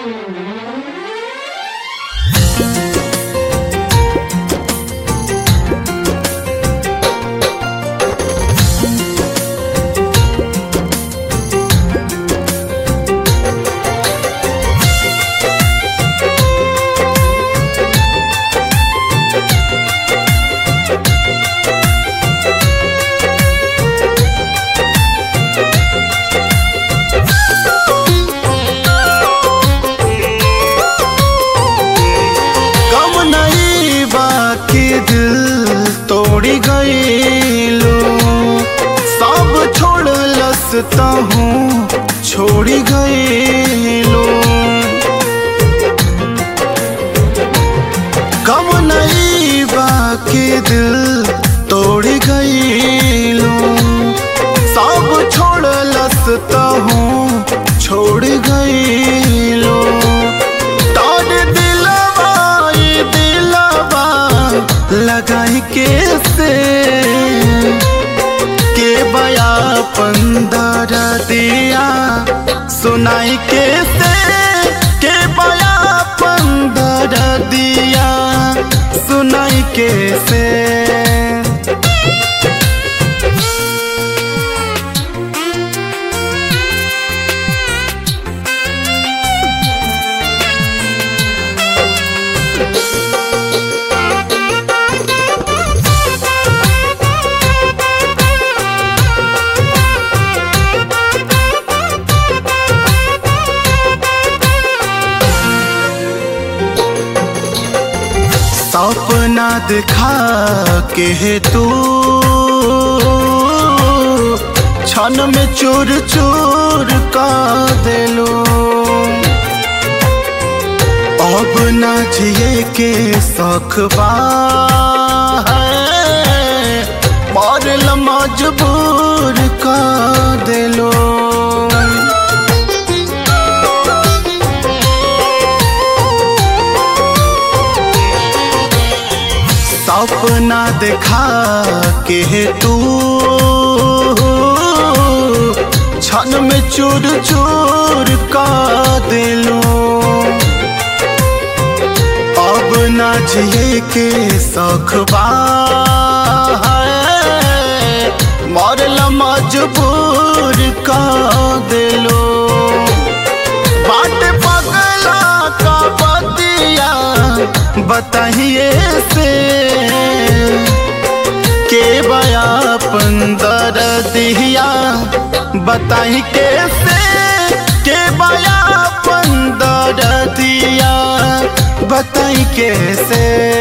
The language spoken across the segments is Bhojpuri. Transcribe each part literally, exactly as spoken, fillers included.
दिल तोड़ी गईलू, सब छोड़लस तहूँ छोड़ी गईलू। कब नहीं बाकी दिल तोड़ी गईलू, सब छोड़लस तहूँ छोड़ गईलू। लगाई के से के बया पंदर दिया, सुनाई के से के बया पंदर दिया, सुनाई के से। सपना दिखा के तू क्षण में चूर चूर का दिलो, अब ना जिए के शौकबा है, मरल मजबूर का दिलो। सपना दिखा के तू क्षण में चूर चूर का दिलो, अब ना जिए के शौकबा है, मरल मजबूर का दिलो। बाट पगला का बतिया बताइए से के बया पंदर दिया, बताई के से के बया पंदर दिया, बताई के से।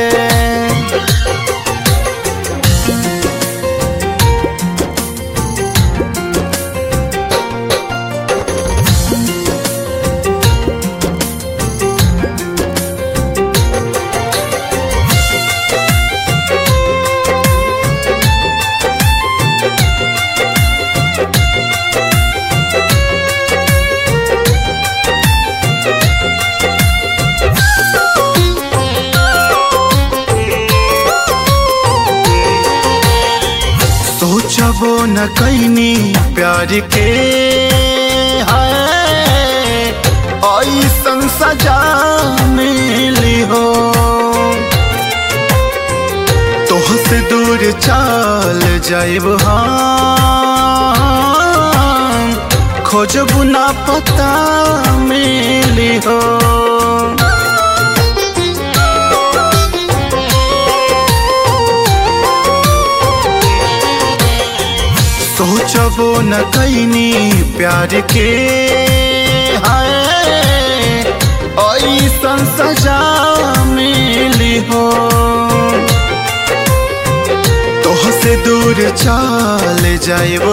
सोचबो न कैनी प्यार के है, ऐसन सजा मिली हो। तोह से दूर चल जाइब हम, खोजबू ना पता मिली हो। सोचबो न कैनी प्यार के है, ऐसन सजा मिली हो। तोह से दूर चल जाइब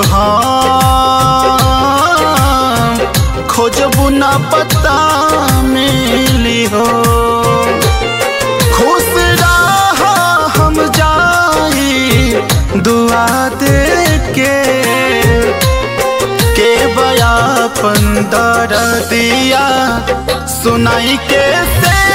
हम, खोजबू ना पता मिली हो। खुश रहा हम जाई दुआ दे के के बया पंदर दिया, सुनाई के से